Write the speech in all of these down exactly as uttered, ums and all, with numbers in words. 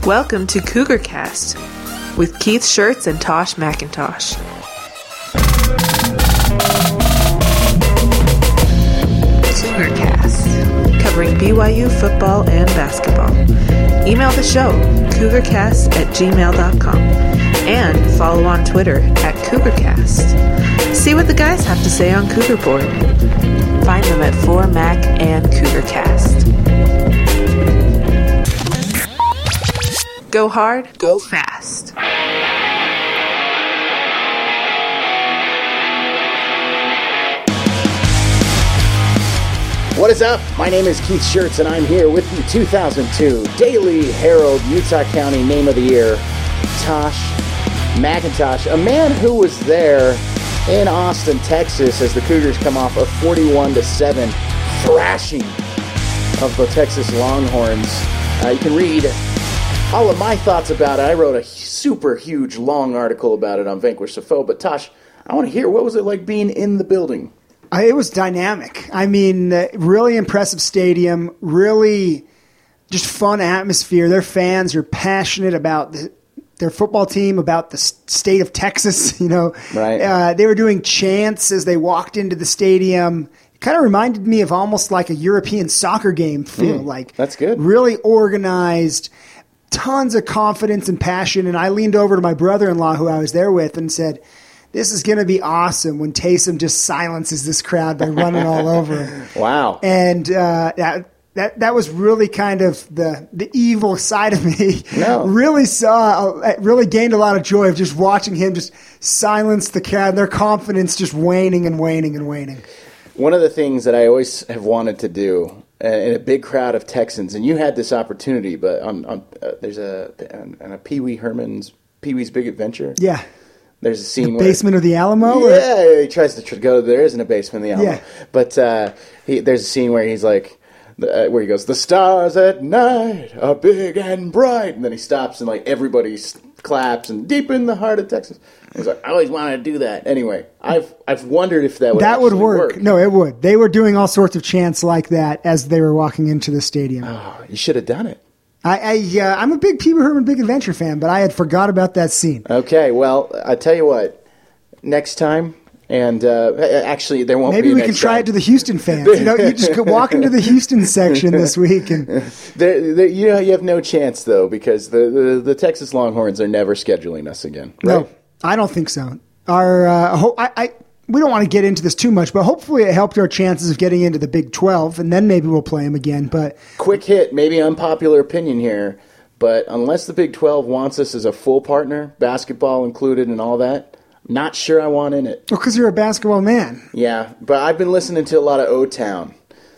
Welcome to CougarCast with Keith Schertz and Tosh McIntosh. CougarCast, covering B Y U football and basketball. Email the show, cougarcast at gmail dot com, and follow on Twitter at CougarCast. See what the guys have to say on Cougar Board. Find them at four Mac and CougarCast. Go hard, go fast. What is up? My name is Keith Schertz, and I'm here with the two thousand two Daily Herald Utah County Name of the Year, Tosh McIntosh, a man who was there in Austin, Texas, as the Cougars come off a forty-one to seven thrashing of the Texas Longhorns. Uh, you can read all of my thoughts about it. I wrote a super huge, long article about it on Vanquish the Foe. But Tosh, I want to hear, what was it like being in the building? Uh, it was dynamic. I mean, uh, really impressive stadium, really just fun atmosphere. Their fans are passionate about the, their football team, about the s- state of Texas. You know, right? Uh, they were doing chants as they walked into the stadium. It kind of reminded me of almost like a European soccer game feel. Mm, like that's good. Really organized. Tons of confidence and passion, and I leaned over to my brother-in-law who I was there with and said, this is going to be awesome when Taysom just silences this crowd by running all over him. Wow. And uh, that, that that was really kind of the, the evil side of me. No. Really saw, really gained a lot of joy of just watching him just silence the crowd, and their confidence just waning and waning and waning. One of the things that I always have wanted to do in a big crowd of Texans, and you had this opportunity, but on, on uh, there's a on, on a Pee Wee Herman's Pee Wee's Big Adventure. Yeah, there's a scene the where basement of the Alamo. Yeah, or? he tries to tr- go. There isn't a basement in the Alamo, Yeah. but uh, he, there's a scene where he's like, uh, where he goes, "The stars at night are big and bright," and then he stops and like everybody s- claps, and deep in the heart of Texas. He's like, I always wanted to do that. Anyway, I've I've wondered if that would that would work. work. No, it would. They were doing all sorts of chants like that as they were walking into the stadium. Oh, you should have done it. I, I uh, I'm a big Pee Wee Herman Big Adventure fan, but I had forgot about that scene. Okay, well, I tell you what, next time, and uh, actually there won't Maybe be. we next can try time. it to the Houston fans. You know, you just go walk into the Houston section this week, and there, there, you know, you have no chance though because the, the the Texas Longhorns are never scheduling us again. Right? No, I don't think so. Our uh, ho- I, I we don't want to get into this too much, but hopefully it helped our chances of getting into the Big twelve, and then maybe we'll play them again. But quick hit, maybe unpopular opinion here, but unless the Big twelve wants us as a full partner, basketball included and all that, I'm not sure I want in it. Well, because you're a basketball man. Yeah, but I've been listening to a lot of O-Town.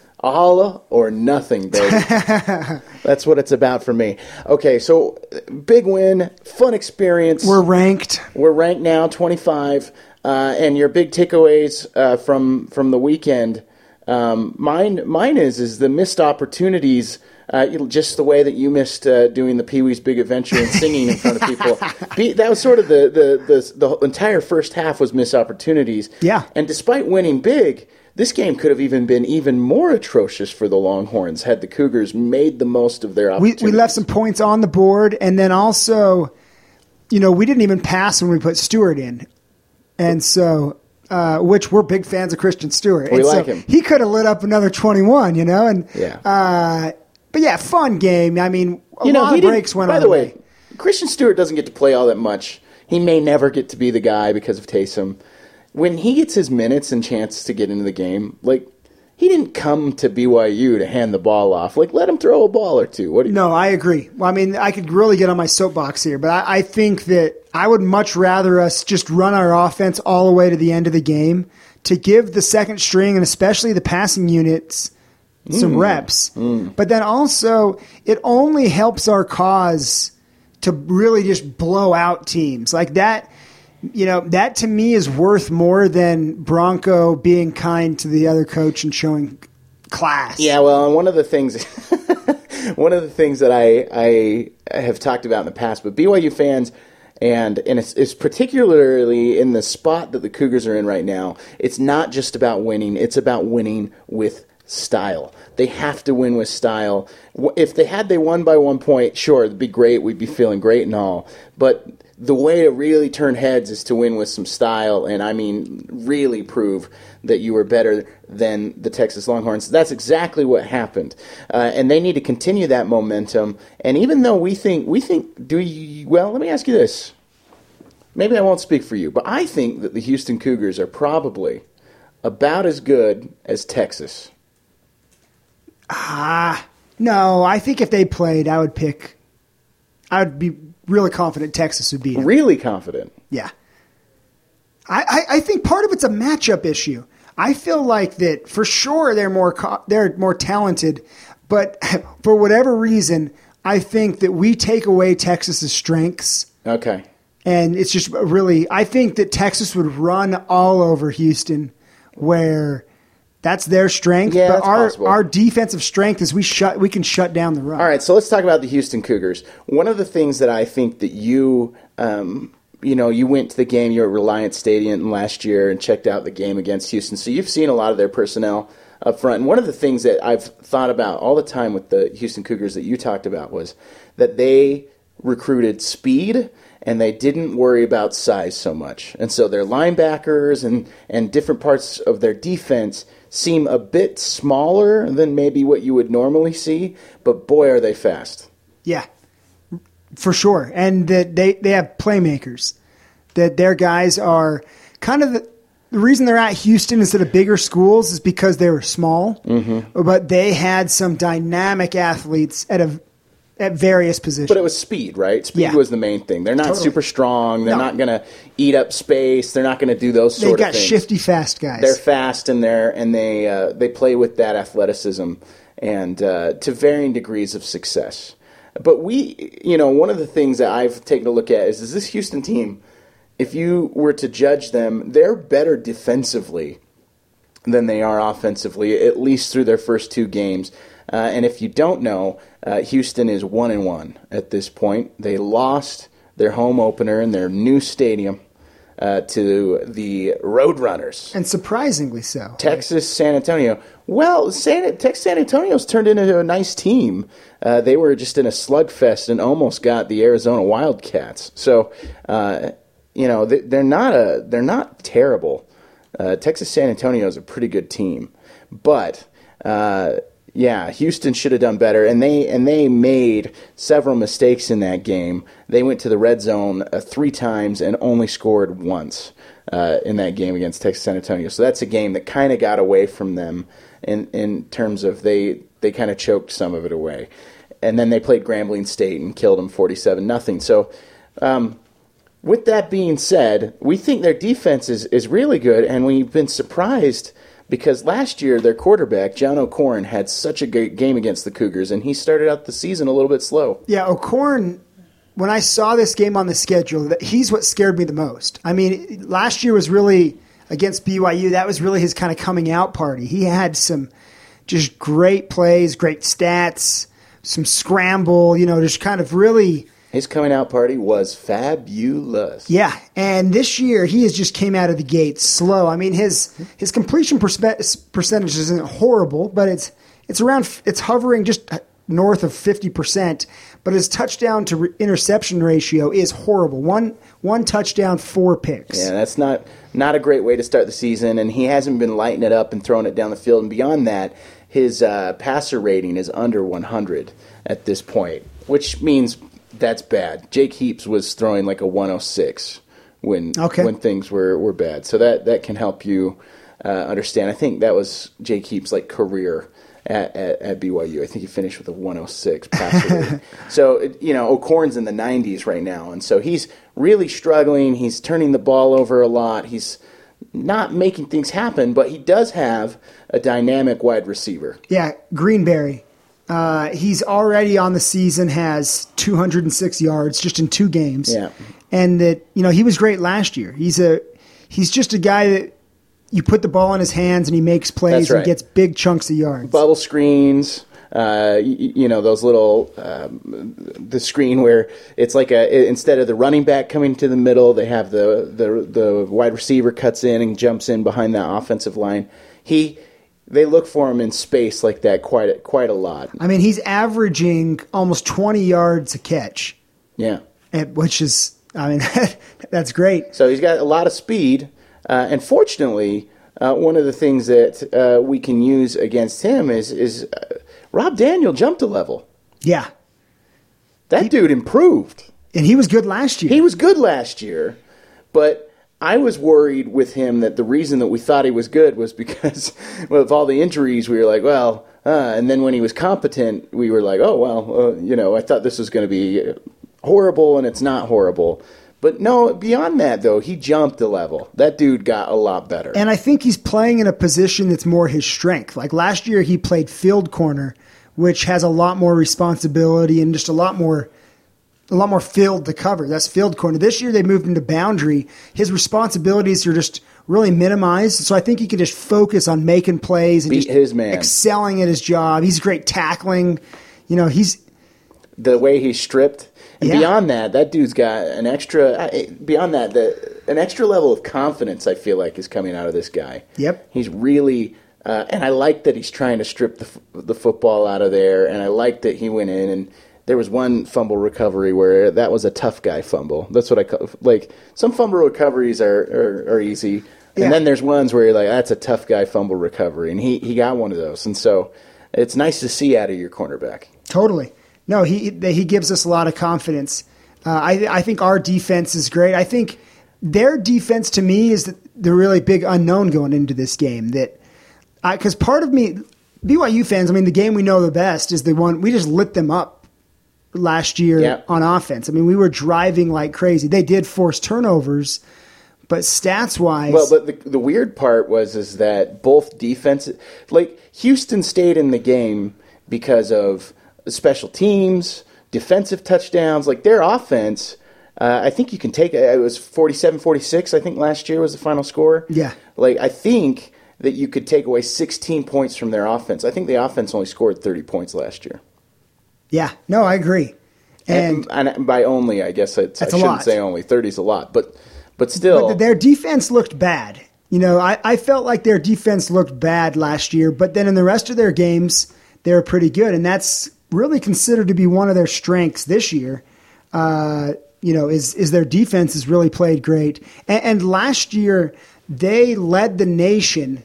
All or nothing, baby. That's what it's about for me. Okay, so big win, fun experience. We're ranked. We're ranked now, twenty-five. Uh, and your big takeaways uh, from from the weekend. Um, mine mine is is the missed opportunities. Uh, just the way that you missed uh, doing the Pee Wee's Big Adventure and singing in front of people. Be, that was sort of the, the the the entire first half was missed opportunities. Yeah. And despite winning big, this game could have even been even more atrocious for the Longhorns had the Cougars made the most of their We opportunities. we left some points on the board, and then also, you know, we didn't even pass when we put Stewart in, and so. Uh, which we're big fans of Christian Stewart. We and like so him. He could have lit up another twenty-one, you know, and Yeah. uh, but yeah, fun game. I mean, a you know, lot he of breaks didn't, went by our the way, way. Christian Stewart doesn't get to play all that much. He may never get to be the guy because of Taysom. When he gets his minutes and chances to get into the game, like, he didn't come to B Y U to hand the ball off. Like, let him throw a ball or two. What do you, No, I agree. Well, I mean, I could really get on my soapbox here, but I, I think that I would much rather us just run our offense all the way to the end of the game to give the second string and especially the passing units some Mm. reps. Mm. But then also, it only helps our cause to really just blow out teams. Like that, you know, that to me is worth more than Bronco being kind to the other coach and showing class. Yeah, well, and one of the things, one of the things that I I have talked about in the past, but B Y U fans, and and it's, it's particularly in the spot that the Cougars are in right now. It's not just about winning; it's about winning with style. They have to win with style. If they had they won by one point, sure, it'd be great. We'd be feeling great and all. But the way to really turn heads is to win with some style, and I mean really prove that you were better than the Texas Longhorns. That's exactly what happened, uh, and they need to continue that momentum. And even though we think we think, do you? Well, let me ask you this. Maybe I won't speak for you, but I think that the Houston Cougars are probably about as good as Texas. Ah, no. I think if they played, I would pick. I would be really confident Texas would beat them. Really confident. Yeah. I, I, I think part of it's a matchup issue. I feel like that for sure they're more co- they're more talented, but for whatever reason, I think that we take away Texas's strengths. Okay. And it's just really, I think that Texas would run all over Houston, where that's their strength. Yeah, but that's our possible. our defensive strength is we shut we can shut down the run. All right, so let's talk about the Houston Cougars. One of the things that I think that you, um, you know, you went to the game, you were at Reliant Stadium last year and checked out the game against Houston, so you've seen a lot of their personnel up front. And one of the things that I've thought about all the time with the Houston Cougars that you talked about was that they recruited speed and they didn't worry about size so much. And so their linebackers and, and different parts of their defense seem a bit smaller than maybe what you would normally see, but boy, are they fast. Yeah, for sure. And that they, they have playmakers, that their guys are kind of the, the reason they're at Houston instead of bigger schools is because they were small, mm-hmm. but they had some dynamic athletes at a At various positions. But it was speed, right? Speed yeah. was the main thing. They're not totally. super strong. They're no. not going to eat up space. They're not going to do those sort They've of got things. shifty, fast guys. They're fast and they're and they uh, they play with that athleticism and uh, to varying degrees of success. But we, you know, one of the things that I've taken a look at is, is this Houston team, if you were to judge them, they're better defensively than they are offensively, at least through their first two games. Uh, and if you don't know, uh, Houston is one and one at this point. They lost their home opener in their new stadium uh, to the Roadrunners. And surprisingly so. Texas San Antonio. Well, San, Texas San Antonio's turned into a nice team. Uh, they were just in a slugfest and almost got the Arizona Wildcats. So, uh, you know, they, they're not a they're not terrible. Uh, Texas San Antonio is a pretty good team, but. Uh, Yeah, Houston should have done better, and they and they made several mistakes in that game. They went to the red zone uh, three times and only scored once uh, in that game against Texas San Antonio. So that's a game that kind of got away from them in in terms of they they kind of choked some of it away. And then they played Grambling State and killed them forty-seven nothing. So um, with that being said, we think their defense is, is really good, and we've been surprised because last year, their quarterback, John O'Corn, had such a great game against the Cougars, and he started out the season a little bit slow. Yeah, O'Corn, when I saw this game on the schedule, he's what scared me the most. I mean, last year was really, against B Y U, that was really his kind of coming out party. He had some just great plays, great stats, some scramble, you know, just kind of really... His coming out party was fabulous. Yeah, and this year he has just came out of the gate slow. I mean, his his completion perspe- percentage isn't horrible, but it's it's around it's hovering just north of fifty percent. But his touchdown to re- interception ratio is horrible. One one touchdown, four picks. Yeah, that's not not a great way to start the season, and he hasn't been lighting it up and throwing it down the field. And beyond that, his uh, passer rating is under one hundred at this point, which means. That's bad. Jake Heaps was throwing like a one oh six when okay. when things were, were bad. So that, that can help you uh, understand. I think that was Jake Heaps' like career at, at, at B Y U. I think he finished with a one oh six passer rating. So, it, you know, O'Corn's in the nineties right now. And so he's really struggling. He's turning the ball over a lot. He's not making things happen, but he does have a dynamic wide receiver. Yeah, Greenberry. Uh, he's already on the season, has two hundred six yards just in two games. Yeah. And that, you know, he was great last year. He's a he's just a guy that you put the ball in his hands and he makes plays right. and gets big chunks of yards. Bubble screens, uh, you, you know, those little, um, the screen where it's like a, instead of the running back coming to the middle, they have the, the, the wide receiver cuts in and jumps in behind that offensive line. He, they look for him in space like that quite a, quite a lot. I mean, he's averaging almost twenty yards a catch. Yeah. And, which is, I mean, that's great. So he's got a lot of speed. Uh, and fortunately, uh, one of the things that uh, we can use against him is, is uh, Rob Daniel jumped a level. Yeah. That he, dude improved. And he was good last year. He was good last year, but I was worried with him that the reason that we thought he was good was because well, of all the injuries, we were like, well, uh, and then when he was competent, we were like, oh, well, uh, you know, I thought this was going to be horrible, and it's not horrible. But no, beyond that, though, he jumped a level. That dude got a lot better. And I think he's playing in a position that's more his strength. Like last year, he played field corner, which has a lot more responsibility and just a lot more a lot more field to cover. That's field corner. This year they moved into boundary. His responsibilities are just really minimized. So I think he can just focus on making plays and Beat just his man. excelling at his job. He's great tackling. You know, he's the way he's stripped. And yeah. beyond that, that dude's got an extra beyond that, the an extra level of confidence I feel like is coming out of this guy. Yep. He's really uh, and I like that he's trying to strip the the football out of there, and I like that he went in and there was one fumble recovery where that was a tough guy fumble. That's what I call, like, some fumble recoveries are, are, are easy. And yeah. then there's ones where you're like, that's a tough guy fumble recovery. And he, he got one of those. And so it's nice to see out of your cornerback. Totally. No, he he gives us a lot of confidence. Uh, I I think our defense is great. I think their defense, to me, is the, the really big unknown going into this game. That because part of me, B Y U fans, I mean, the game we know the best is the one we just lit them up last year yeah. on offense. I mean, we were driving like crazy. They did force turnovers, but stats-wise... Well, but the, the weird part was is that both defenses... Like, Houston stayed in the game because of special teams, defensive touchdowns. Like, their offense, uh, I think you can take... It was forty-seven forty-six, I think, last year was the final score. Yeah. Like, I think that you could take away sixteen points from their offense. I think the offense only scored thirty points last year. Yeah, no, I agree. And, and, and by only, I guess it's, I shouldn't lot. say only. thirty's a lot, but but still. But their defense looked bad. You know, I, I felt like their defense looked bad last year, but then in the rest of their games, they were pretty good, and that's really considered to be one of their strengths this year. Uh, you know, is is their defense has really played great, and, and last year they led the nation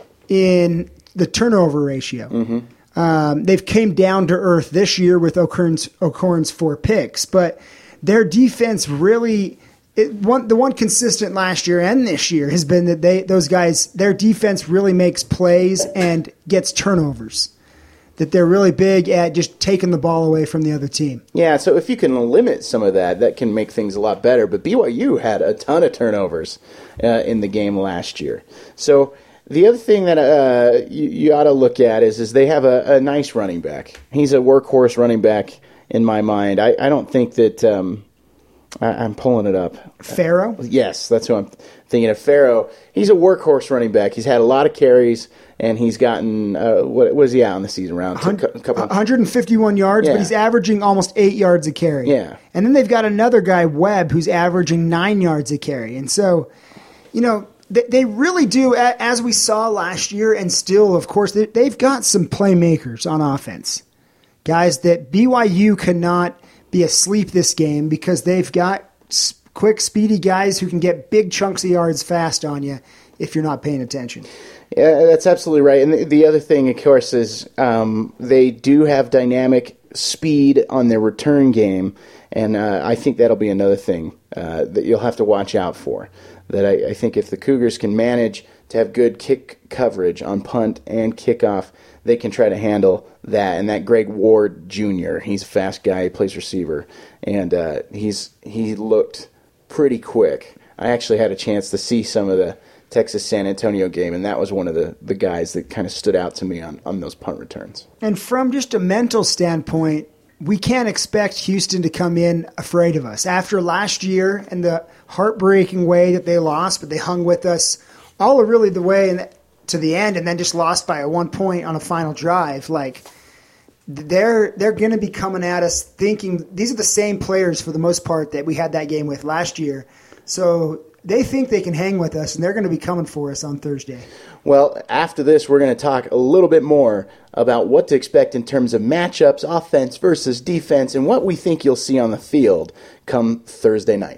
in the turnover ratio. Mm-hmm. Um, they've came down to earth this year with O'Korn's, O'Korn's four picks, but their defense really it, one the one consistent last year and this year has been that they those guys their defense really makes plays and gets turnovers. That they're really big at just taking the ball away from the other team. Yeah, so if you can limit some of that, that can make things a lot better. But B Y U had a ton of turnovers uh, in the game last year, so. The other thing that uh, you, you ought to look at is is they have a, a nice running back. He's a workhorse running back in my mind. I, I don't think that um, I, I'm pulling it up. Farrow? Yes, that's who I'm thinking of. Farrow. He's a workhorse running back. He's had a lot of carries, and he's gotten uh, what was he out on the season round? A couple, one hundred fifty-one yards, yeah. but he's averaging almost eight yards a carry. Yeah, and then they've got another guy, Webb, who's averaging nine yards a carry, and so you know. They really do, as we saw last year, and still, of course, they've got some playmakers on offense. Guys that B Y U cannot be asleep this game because they've got quick, speedy guys who can get big chunks of yards fast on you if you're not paying attention. Yeah, that's absolutely right. And the other thing, of course, is um, they do have dynamic speed on their return game, and uh, I think that'll be another thing uh, that you'll have to watch out for. That I, I think if the Cougars can manage to have good kick coverage on punt and kickoff, they can try to handle that. And that Greg Ward Junior, he's a fast guy, he plays receiver, and uh, he's he looked pretty quick. I actually had a chance to see some of the Texas San Antonio game, and that was one of the, the guys that kind of stood out to me on, on those punt returns. And from just a mental standpoint, we can't expect Houston to come in afraid of us. After last year and the heartbreaking way that they lost, but they hung with us all really the way in the, to the end and then just lost by a one point on a final drive. Like, they're they're going to be coming at us thinking these are the same players for the most part that we had that game with last year. So they think they can hang with us, and they're going to be coming for us on Thursday. Well, after this, we're going to talk a little bit more about what to expect in terms of matchups, offense versus defense, and what we think you'll see on the field come Thursday night.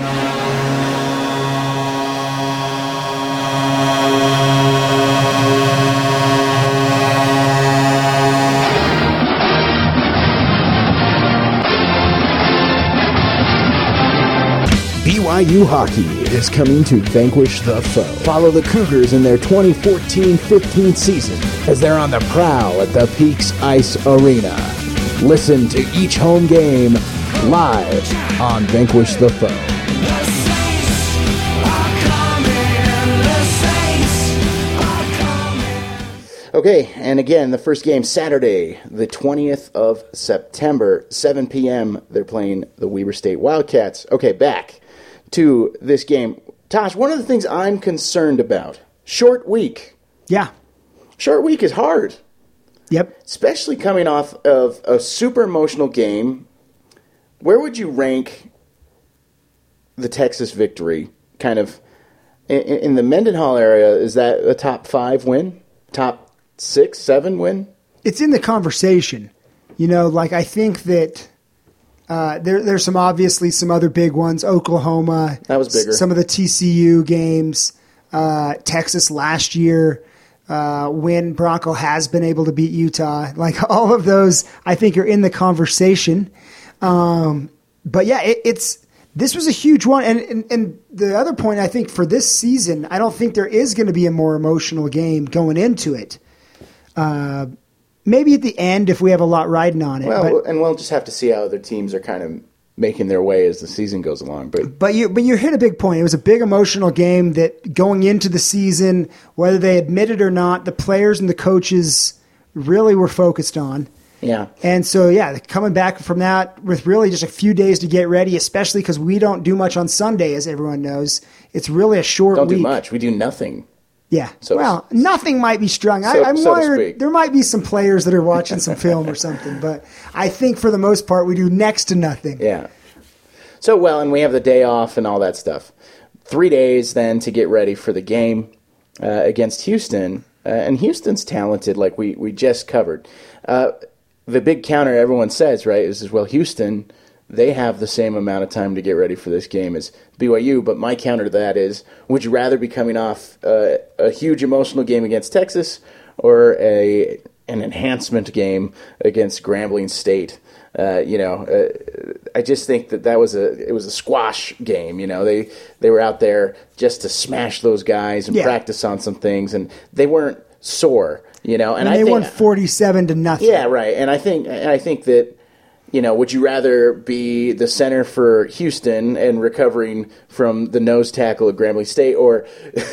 B Y U Hockey is coming to vanquish the foe. Follow the Cougars in their twenty fourteen fifteen season as they're on the prowl at the Peaks Ice Arena. Listen to each home game live on Vanquish the Foe. Okay, and again, the first game Saturday, the twentieth of September, seven p.m. They're playing the Weber State Wildcats. Okay, back to this game. Tosh, one of the things I'm concerned about, short week. Yeah. Short week is hard. Yep. Especially coming off of a super emotional game. Where would you rank the Texas victory? Kind of in, in the Mendenhall area, is that a top five win? Top six, seven win? It's in the conversation. You know, like I think that Uh, there, there's some obviously some other big ones. Oklahoma. That was bigger. S- some of the T C U games. Uh, Texas last year, uh, when Bronco has been able to beat Utah. Like all of those, I think are in the conversation. Um, but yeah, it, it's this was a huge one. And, and and the other point, I think for this season, I don't think there is going to be a more emotional game going into it. Uh, Maybe at the end if we have a lot riding on it. Well, but, and we'll just have to see how other teams are kind of making their way as the season goes along. But but you but you hit a big point. It was a big emotional game that going into the season, whether they admit it or not, the players and the coaches really were focused on. yeah, And so, yeah, coming back from that with really just a few days to get ready, especially because we don't do much on Sunday, as everyone knows. It's really a short don't week. do much. We do nothing. Yeah. So- well, nothing might be strung. So- I, I'm so to wondering, speak. there might be some players that are watching some film or something, but I think for the most part we do next to nothing. Yeah. So, well, and we have the day off and all that stuff. Three days then to get ready for the game uh, against Houston. Uh, and Houston's talented, like we, we just covered. Uh, the big counter everyone says, right, is, is, well, Houston, they have the same amount of time to get ready for this game as B Y U. But my counter to that is, would you rather be coming off uh, a huge emotional game against Texas or a an enhancement game against Grambling State? Uh, you know, uh, I just think that that was a it was a squash game. You know, they they were out there just to smash those guys and Yeah. practice on some things, and they weren't sore. You know, and, And I they think, won forty-seven to nothing. yeah, right. And I think and I think that. You know, would you rather be the center for Houston and recovering from the nose tackle at Grambling State, or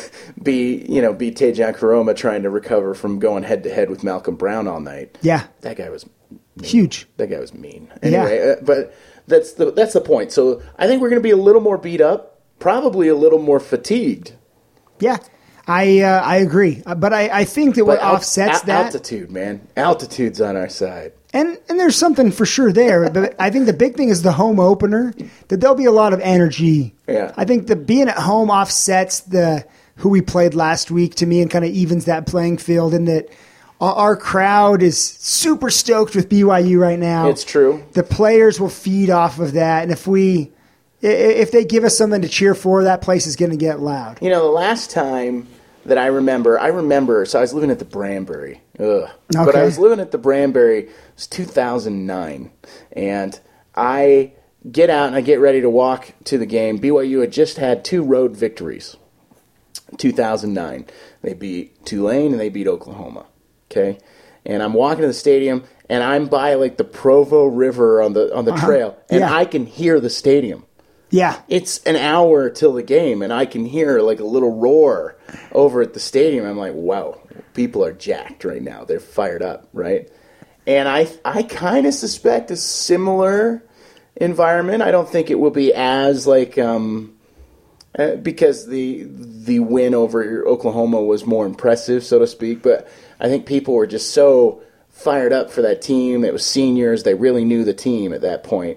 be, you know, be Tejan Karoma trying to recover from going head to head with Malcolm Brown all night? Yeah. That guy was mean. Huge. That guy was mean. Anyway, uh, but that's the that's the point. So I think we're going to be a little more beat up, probably a little more fatigued. Yeah. I uh, I agree. Uh, But I, I think that what But al- offsets al- that altitude, man, altitude's on our side. And and there's something for sure there, but I think the big thing is the home opener. That there'll be a lot of energy. Yeah. I think the being at home offsets the who we played last week to me and kind of evens that playing field. In that our, our crowd is super stoked with B Y U right now. It's true. The players will feed off of that, and if we i- if they give us something to cheer for, that place is going to get loud. You know, the last time that I remember, I remember, so I was living at the Branbury. Ugh. But I Okay. was living at the Branbury, it was two thousand nine. And I get out and I get ready to walk to the game. B Y U had just had two road victories. two thousand nine. They beat Tulane and they beat Oklahoma. Okay? And I'm walking to the stadium and I'm by like the Provo River on the on the Uh-huh. trail. And Yeah. I can hear the stadium. Yeah. It's an hour till the game, and I can hear like a little roar over at the stadium. I'm like, wow, people are jacked right now. They're fired up, right? And I I kind of suspect a similar environment. I don't think it will be as like um, uh, because the the win over Oklahoma was more impressive, so to speak. But I think people were just so fired up for that team. It was seniors. They really knew the team at that point.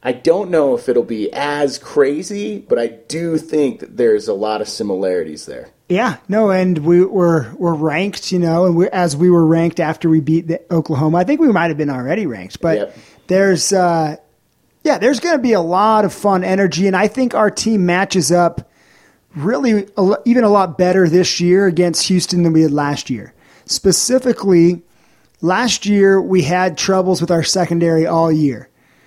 I don't know if it'll be as crazy, but I do think that there's a lot of similarities there. Yeah, no, and we were we're ranked, you know, and we, as we were ranked after we beat the Oklahoma. I think we might have been already ranked, but Yep. there's, uh, yeah, there's going to be a lot of fun energy, and I think our team matches up really a, lo- even a lot better this year against Houston than we did last year. Specifically, last year we had troubles with our secondary all year.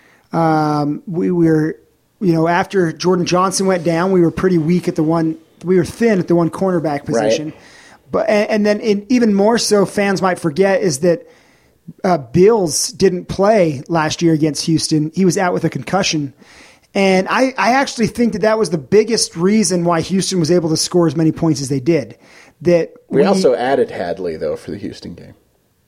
Um, we were, you know, after Jordan Johnson went down, we were pretty weak at the one. We were thin at the one cornerback position. Right. But and, and then in, even more so, fans might forget is that uh, Bills didn't play last year against Houston. He was out with a concussion. And I, I actually think that that was the biggest reason why Houston was able to score as many points as they did. That We, we also added Hadley, though, for the Houston game.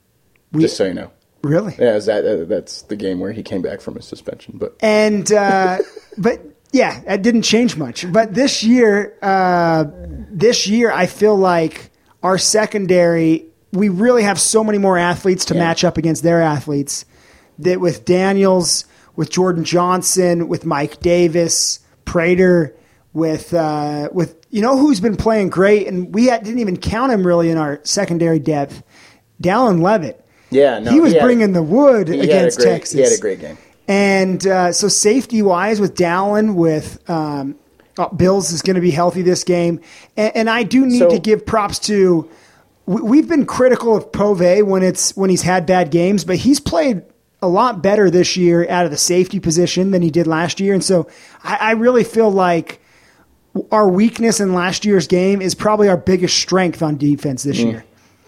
We- Just so you know. really. Yeah, is that, uh, that's the game where he came back from his suspension. But And uh, but yeah, that didn't change much. But this year, uh, this year, I feel like our secondary, we really have so many more athletes to Yeah. match up against their athletes. That with Daniels, with Jordan Johnson, with Mike Davis, Prater, with uh, with you know who's been playing great, and we had, didn't even count him really in our secondary depth. Dallin Levitt. yeah, no, he was had- bringing the wood he had a against great- Texas. He had a great game. And uh, so safety-wise with Dallin, with um, oh, Bills is going to be healthy this game. And, and I do need So- to give props to we, – we've been critical of Pove when it's when he's had bad games, but he's played a lot better this year out of the safety position than he did last year. And so I, I really feel like our weakness in last year's game is probably our biggest strength on defense this year.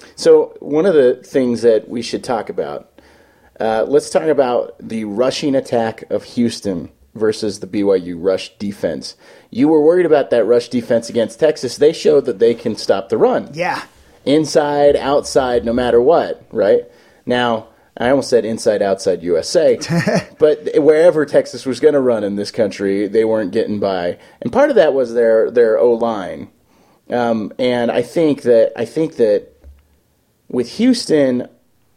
So one of the things that we should talk about, uh, let's talk about the rushing attack of Houston versus the B Y U rush defense. You were worried about that rush defense against Texas. They showed that they can stop the run. Yeah. Inside, outside, no matter what, right? Now, I almost said inside, outside U S A, but wherever Texas was going to run in this country, they weren't getting by. And part of that was their, their O-line. Um, and I think that I think that with Houston,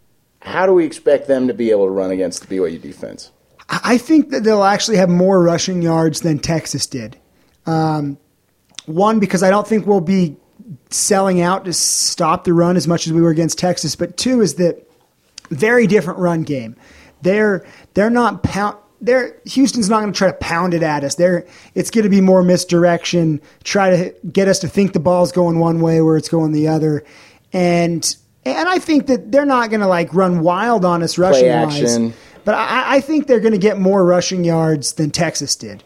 how do we expect them to be able to run against the B Y U defense? I think that they'll actually have more rushing yards than Texas did. Um, one, because I don't think we'll be selling out to stop the run as much as we were against Texas. But two is that very different run game. They're they're not pound. They're Houston's not going to try to pound it at us. They're it's going to be more misdirection. Try to get us to think the ball's going one way where it's going the other, and and I think that they're not going to like run wild on us rushing action. wise. But I, I think they're going to get more rushing yards than Texas did.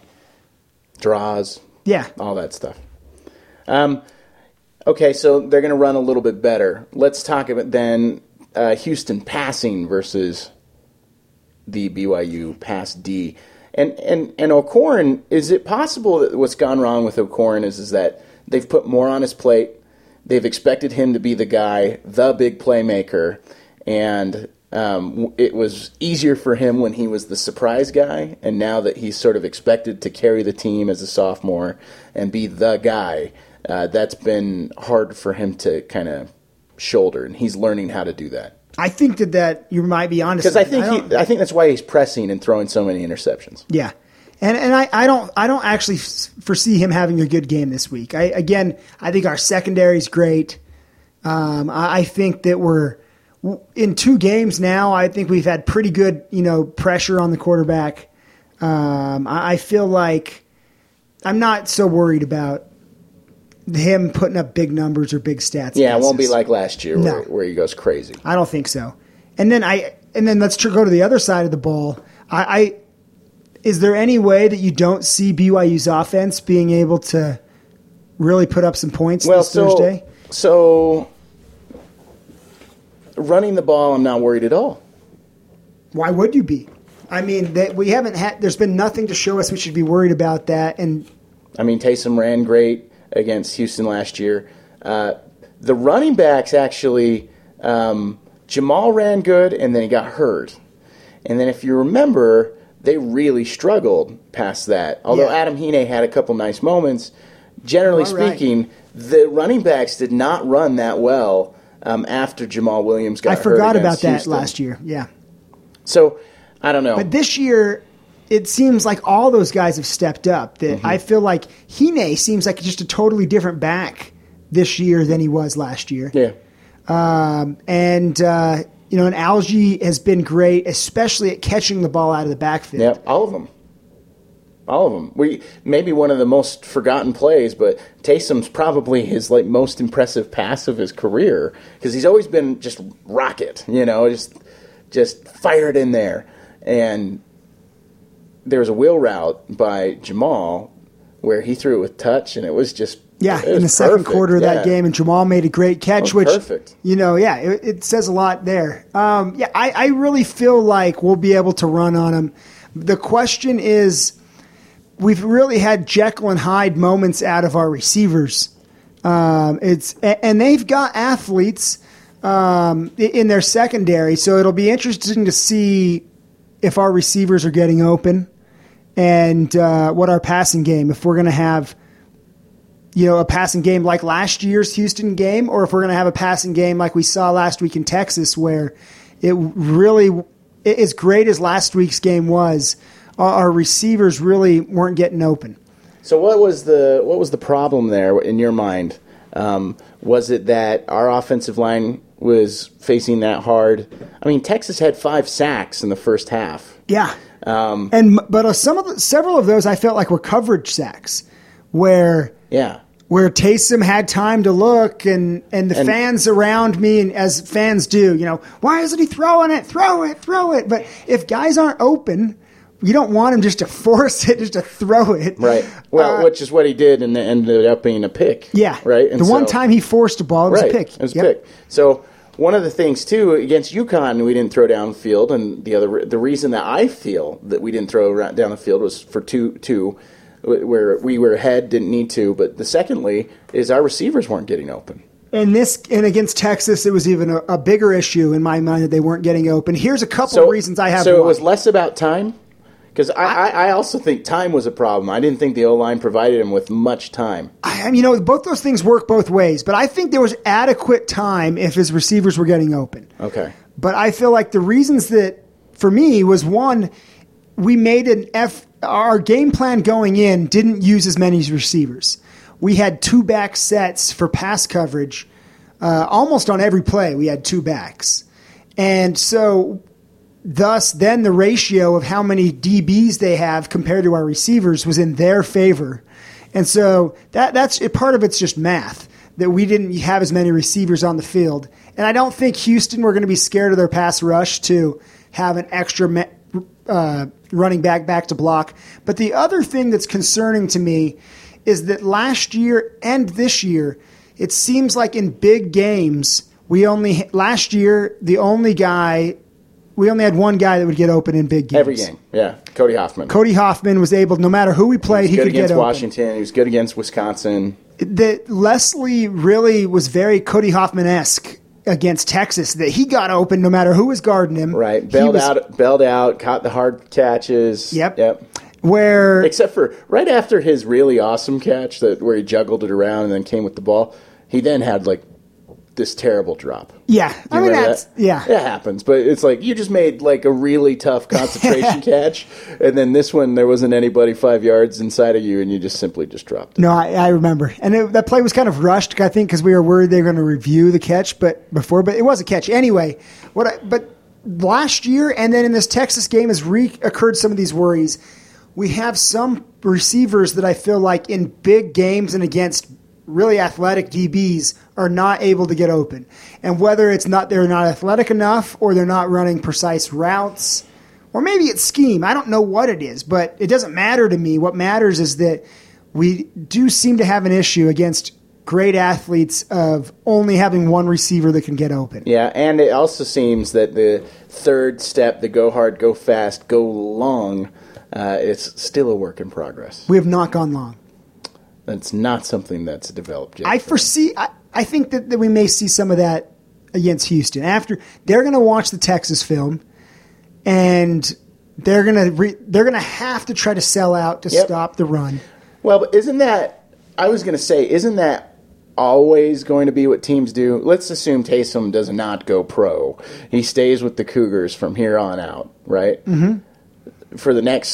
Draws, Yeah. all that stuff. Um, okay, so they're going to run a little bit better. Let's talk about then uh, Houston passing versus the B Y U pass D. And and and O'Korn, is it possible that what's gone wrong with O'Korn is is that they've put more on his plate? They've expected him to be the guy, the big playmaker, and um, it was easier for him when he was the surprise guy, and now that he's sort of expected to carry the team as a sophomore and be the guy, uh, that's been hard for him to kind of shoulder, and he's learning how to do that. I think that, that you might be honest. Because I think don't- he, I think that's why he's pressing and throwing so many interceptions. Yeah. And and I, I don't I don't actually f- foresee him having a good game this week. I again I think our secondary is great. Um, I, I think that we're in two games now. I think we've had pretty good you know pressure on the quarterback. Um, I, I feel like I'm not so worried about him putting up big numbers or big stats. Yeah, it against won't be us. like last year No. where, where he goes crazy. I don't think so. And then I and then let's tr- go to the other side of the ball. I, I is there any way that you don't see B Y U's offense being able to really put up some points Well, this so Thursday? so running the ball, I'm not worried at all. Why would you be? I mean, that we haven't had. There's been nothing to show us we should be worried about that. And I mean, Taysom ran great against Houston last year. Uh, the running backs actually, um, Jamal ran good, and then he got hurt. And then if you remember, they really struggled past that. Although Yeah. Adam Hine had a couple nice moments, generally All right. speaking, the running backs did not run that well um, after Jamal Williams got I hurt forgot about against that Houston. last year. Yeah, So, I don't know. but this year, it seems like all those guys have stepped up. That mm-hmm. I feel like Hine seems like just a totally different back this year than he was last year. Yeah. Um, and, uh, you know, and Algie has been great, especially at catching the ball out of the backfield. Yeah, all of them. All of them. We maybe one of the most forgotten plays, but Taysom's probably his like most impressive pass of his career because he's always been just rocket, you know, just just fired in there. And there was a wheel route by Jamal where he threw it with touch, and it was just yeah it was in the second perfect. quarter of yeah. that game, and Jamal made a great catch, which perfect. You know, yeah, it, it says a lot there. Um, yeah, I, I really feel like we'll be able to run on him. The question is, we've really had Jekyll and Hyde moments out of our receivers. Um, it's and they've got athletes um, in their secondary, so it'll be interesting to see if our receivers are getting open and uh, what our passing game, if we're going to have, you know, a passing game like last year's Houston game, or if we're going to have a passing game like we saw last week in Texas, where it really, as great as last week's game was, our receivers really weren't getting open. So what was the what was the problem there in your mind? Um, was it that our offensive line was facing that hard? I mean, Texas had five sacks in the first half. Yeah, um, and but uh, some of the, several of those I felt like were coverage sacks, where yeah. where Taysom had time to look, and, and the and, fans around me, and as fans do, you know, why isn't he throwing it? Throw it, throw it. But if guys aren't open, you don't want him just to force it, just to throw it. Right. Well, uh, which is what he did, and it ended up being a pick. Yeah. Right? And the so, one time he forced a ball, it was right, a pick. It was yep. a pick. So one of the things, too, against UConn, we didn't throw downfield, and the other the reason that I feel that we didn't throw down the field was for two, two where we were ahead, didn't need to. But the secondly is our receivers weren't getting open. And this, and against Texas, it was even a, a bigger issue in my mind that they weren't getting open. Here's a couple so, of reasons I have. So why. It was less about time? Because I, I, I also think time was a problem. I didn't think the O-line provided him with much time. I, you know, both those things work both ways. But I think there was adequate time if his receivers were getting open. Okay. But I feel like the reasons that, for me, was one, we made an F. Our game plan going in didn't use as many receivers. We had two back sets for pass coverage. Uh, almost on every play, we had two backs. And so... Thus, then the ratio of how many D Bs they have compared to our receivers was in their favor. And so that that's part of it's just math, that we didn't have as many receivers on the field. And I don't think Houston were going to be scared of their pass rush to have an extra uh, running back back to block. But the other thing that's concerning to me is that last year and this year, it seems like in big games, we only last year, the only guy... We only had one guy that would get open in big games. Every game, yeah. Cody Hoffman. Cody Hoffman was able, no matter who we played, he, he could get open. He was good against Washington. He was good against Wisconsin. That Leslie really was very Cody Hoffman-esque against Texas, that he got open no matter who was guarding him. Right. Bailed was, out, bailed out, caught the hard catches. Yep. Yep. Where Except for right after his really awesome catch that where he juggled it around and then came with the ball, he then had like this terrible drop. Yeah. I mean, that's, that? yeah. It happens, but it's like you just made like a really tough concentration catch, and then this one, there wasn't anybody five yards inside of you, and you just simply just dropped it. No, I, I remember. And it, that play was kind of rushed, I think, because we were worried they were going to review the catch but before, but it was a catch. Anyway, what I, but last year and then in this Texas game has reoccurred some of these worries. We have some receivers that I feel like in big games and against really athletic D Bs are not able to get open. And whether it's not they're not athletic enough or they're not running precise routes, or maybe it's scheme. I don't know what it is, but it doesn't matter to me. What matters is that we do seem to have an issue against great athletes of only having one receiver that can get open. Yeah, and it also seems that the third step, the go hard, go fast, go long, uh, it's still a work in progress. We have not gone long. That's not something that's developed yet. I foresee. I, I think that, that we may see some of that against Houston. After they're going to watch the Texas film, and they're going to re, they're going to have to try to sell out to yep. stop the run. Well, but isn't that? I was going to say, isn't that always going to be what teams do? Let's assume Taysom does not go pro. He stays with the Cougars from here on out, right? Mm-hmm. For the next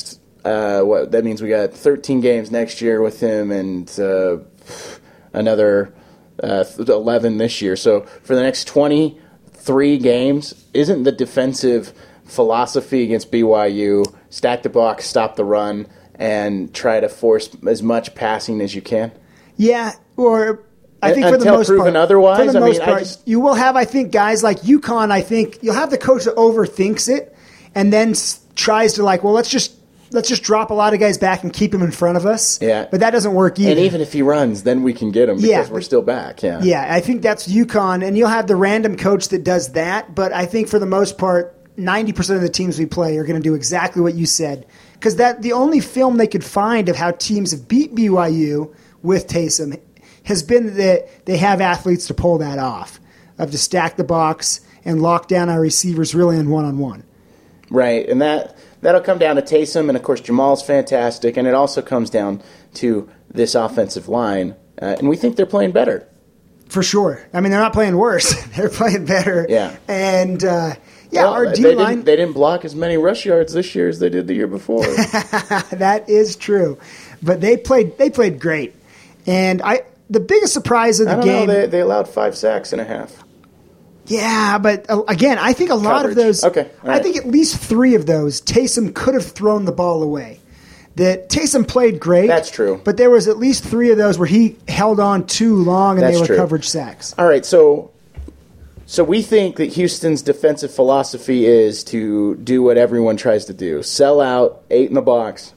uh, what that means we got thirteen games next year with him and uh, another uh, eleven this year. So for the next twenty-three games, isn't the defensive philosophy against B Y U stack the box, stop the run, and try to force as much passing as you can? Yeah, or I think for the Until most proven part, otherwise, for the I most mean, I part, just- you will have, I think, guys like UConn. I think you'll have the coach that overthinks it and then s- tries to like, well, let's just let's just drop a lot of guys back and keep him in front of us. Yeah. But that doesn't work either. And even if he runs, then we can get him because Yeah, we're but- still back. Yeah. Yeah, I think that's UConn, and you'll have the random coach that does that. But I think for the most part, ninety percent of the teams we play are going to do exactly what you said. Because that the only film they could find of how teams have beat B Y U with Taysom has been that they have athletes to pull that off, of to stack the box and lock down our receivers really in one-on-one. Right, and that, that'll come down to Taysom, and of course Jamal's fantastic, and it also comes down to this offensive line, uh, and we think they're playing better. For sure. I mean, they're not playing worse. They're playing better. Yeah. And, uh, yeah, Well, our they D-line... didn't, they didn't block as many rush yards this year as they did the year before. That is true. But they played they played great. And I the biggest surprise of the I don't game... know, they, they allowed five sacks and a half. Yeah, but uh, again, I think a lot Coverage. of those... Okay, all I right. think at least three of those, Taysom could have thrown the ball away. That Taysom played great. That's true. But there was at least three of those where he held on too long and That's they were true. coverage sacks. All right, so so we think that Houston's defensive philosophy is to do what everyone tries to do. Sell out, eight in the box,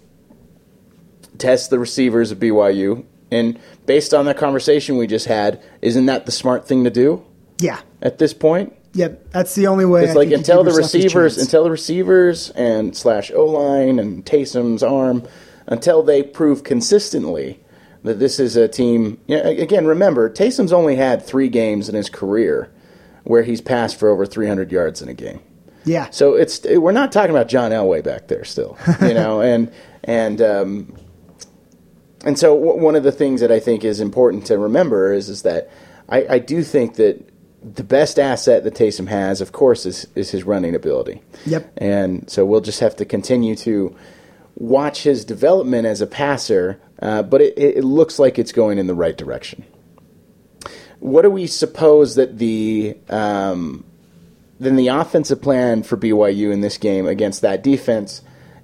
test the receivers of B Y U, and based on that conversation we just had, isn't that the smart thing to do Yeah. at this point? Yep. That's the only way. It's I like think you until give the yourself a receivers, chance. until the receivers and slash O line and Taysom's arm, until they prove consistently that this is a team. You know, again, remember Taysom's only had three games in his career where he's passed for over three hundred yards in a game. Yeah. So it's we're not talking about John Elway back there still, you know, and and um, and so w- one of the things that I think is important to remember is is that I, I do think that the best asset that Taysom has, of course, is is his running ability. Yep. And so we'll just have to continue to watch his development as a passer, uh, but it, it looks like it's going in the right direction. What do we suppose that the um, then the offensive plan for B Y U in this game against that defense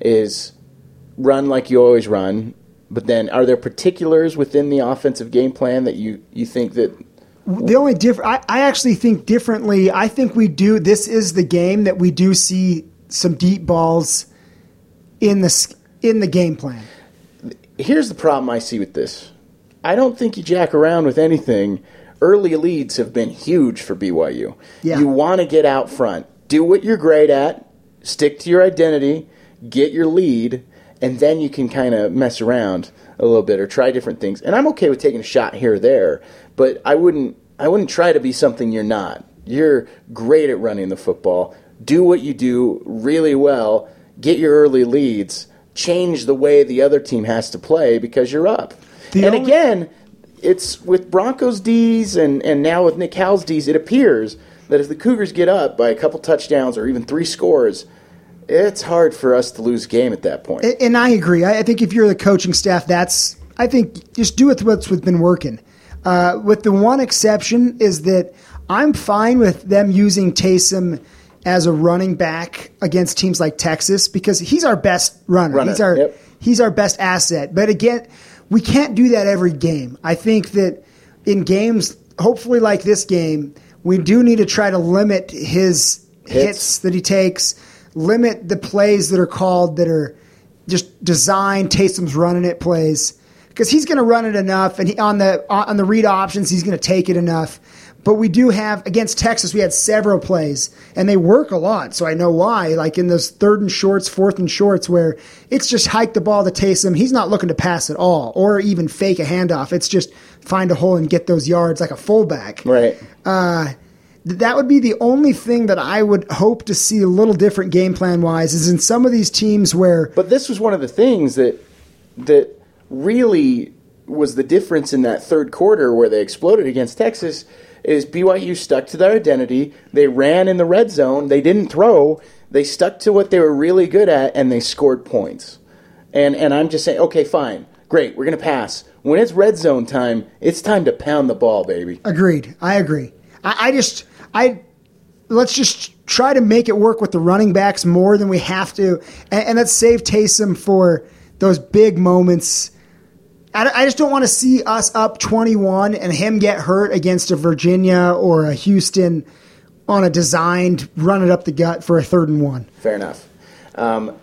is run like you always run, but then are there particulars within the offensive game plan that you, you think that The only different, I, I actually think differently. I think we do. This is the game that we do see some deep balls in the s- in the game plan. here's the problem I see with this. I don't think you jack around with anything. Early leads have been huge for B Y U. Yeah. You want to get out front. Do what you're great at. Stick to your identity. Get your lead. And then you can kind of mess around a little bit or try different things. And I'm okay with taking a shot here or there, but I wouldn't I wouldn't try to be something you're not. You're great at running the football. Do what you do really well. Get your early leads. Change the way the other team has to play because you're up. The and only- again, it's with Broncos D's and, and now with Nick Howell's D's, it appears that if the Cougars get up by a couple touchdowns or even three scores, it's hard for us to lose a game at that point. And I agree. I I think if you're the coaching staff, that's I think just do with what's been working. Uh, with the one exception is that I'm fine with them using Taysom as a running back against teams like Texas because he's our best runner. Runner, He's our yep. he's our best asset. But again, we can't do that every game. I think that in games, hopefully like this game, we do need to try to limit his hits, Hits. that he takes, limit the plays that are called that are just designed Taysom's running it plays because he's going to run it enough, and he, on the on the read options he's going to take it enough. But we do have against Texas, we had several plays, and they work a lot. So I know why. Like in those third and shorts, fourth and shorts, where it's just hike the ball to Taysom. He's not looking to pass at all, or even fake a handoff. It's just find a hole and get those yards like a fullback. Right. Uh, that would be the only thing that I would hope to see a little different game plan wise. Is in some of these teams where, But this was one of the things that that really was the difference in that third quarter where they exploded against Texas is B Y U stuck to their identity. They ran in the red zone. They didn't throw. They stuck to what they were really good at, and they scored points. And and I'm just saying, okay, fine, great, we're going to pass. When it's red zone time, it's time to pound the ball, baby. Agreed. I agree. I, I just, I let's just try to make it work with the running backs more than we have to, and, and let's save Taysom for those big moments. I, I just don't want to see us up twenty-one and him get hurt against a Virginia or a Houston on a designed run it up the gut for a third and one. Fair enough. Um,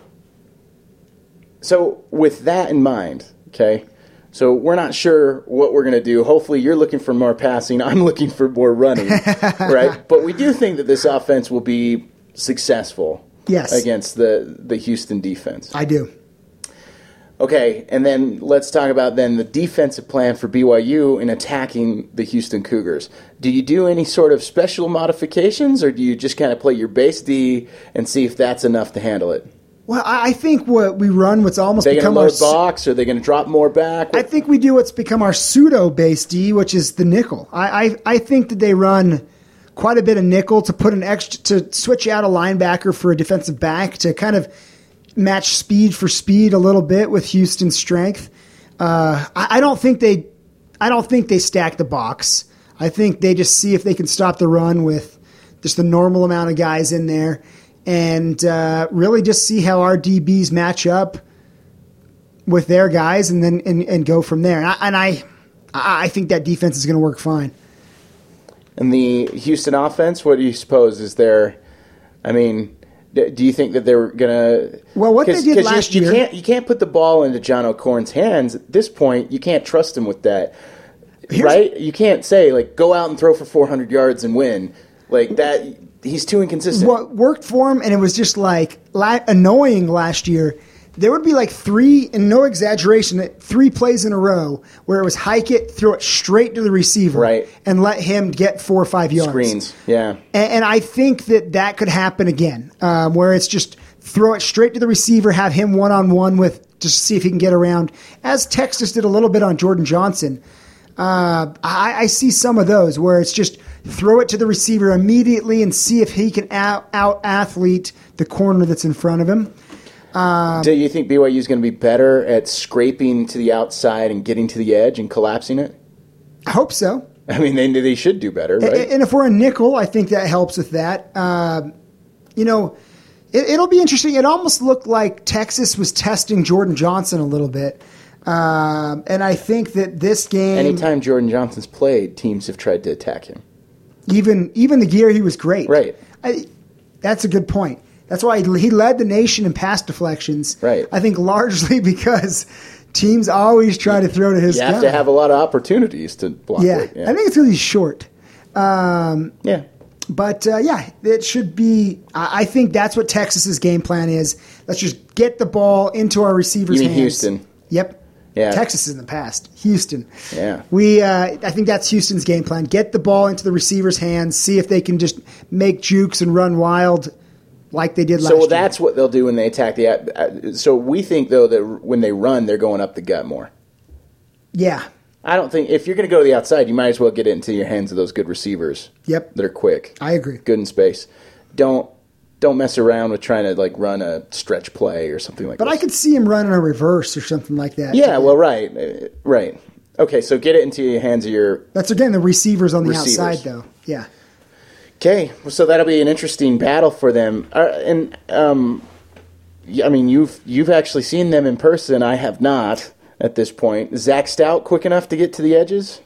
so with that in mind, okay, so we're not sure what we're going to do. Hopefully you're looking for more passing. I'm looking for more running, right? But we do think that this offense will be successful yes. against the, the Houston defense. I do. Okay, and then let's talk about then the defensive plan for B Y U in attacking the Houston Cougars. Do you do any sort of special modifications, or do you just kind of play your base D and see if that's enough to handle it? Well, I think what we run what's almost Are they become going our to load box? Or are they going to drop more back? I think we do what's become our pseudo base D, which is the nickel. I, I I think that they run quite a bit of nickel to put an extra to switch out a linebacker for a defensive back to kind of match speed for speed a little bit with Houston's strength. Uh, I, I don't think they I don't think they stack the box. I think they just see if they can stop the run with just the normal amount of guys in there. And uh, really just see how our D Bs match up with their guys, and then and, and go from there. And I, and I, I think that defense is going to work fine. And the Houston offense, what do you suppose is there? I mean, do you think that they're going to? Well, what they did last you, you year, can't you can't put the ball into John O'Corn's hands at this point. You can't trust him with that, right? You can't say like go out and throw for four hundred yards and win like that. He's too inconsistent. What worked for him, and it was just like la- annoying last year, there would be like three, and no exaggeration, three plays in a row where it was hike it, throw it straight to the receiver, right, and let him get four or five yards. Screens, yeah. And, and I think that that could happen again, um, where it's just throw it straight to the receiver, have him one-on-one with, just see if he can get around, as Texas did a little bit on Jordan Johnson. Uh, I, I see some of those where it's just throw it to the receiver immediately and see if he can out, out athlete the corner that's in front of him. Um, Do you think B Y U is going to be better at scraping to the outside and getting to the edge and collapsing it? I hope so. I mean, they they should do better, right? And, and if we're a nickel, I think that helps with that. Um, you know, it, it'll be interesting. It almost looked like Texas was testing Jordan Johnson a little bit. Um, and I think that this game... Anytime Jordan Johnson's played, teams have tried to attack him. Even even the year he was great. Right. I, that's a good point. That's why he led the nation in pass deflections. Right. I think largely because teams always try to throw to his You have guy. to have a lot of opportunities to block yeah. it. Yeah, I think it's really short. Um, yeah. But, uh, yeah, it should be – I think that's what Texas's game plan is. Let's just get the ball into our receivers' You mean hands. Houston? Yep. Yeah. Texas in the past. Houston. Yeah. We, uh, I think that's Houston's game plan. Get the ball into the receiver's hands, see if they can just make jukes and run wild like they did last year. So that's what they'll do when they attack the uh, – so we think, though, that when they run, they're going up the gut more. Yeah. I don't think – if you're going to go to the outside, you might as well get it into your hands of those good receivers. Yep. That are quick. I agree. Good in space. Don't don't mess around with trying to, like, run a stretch play or something like that. But this. I could see him running a reverse or something like that. Yeah, well, right. Uh, Right. Okay, so get it into your hands of your That's, again, the receivers on the receivers. outside, though. Yeah. Okay, so that'll be an interesting battle for them. Uh, and um, yeah, I mean, you've you've actually seen them in person. I have not at this point. Is Zach Stout quick enough to get to the edges?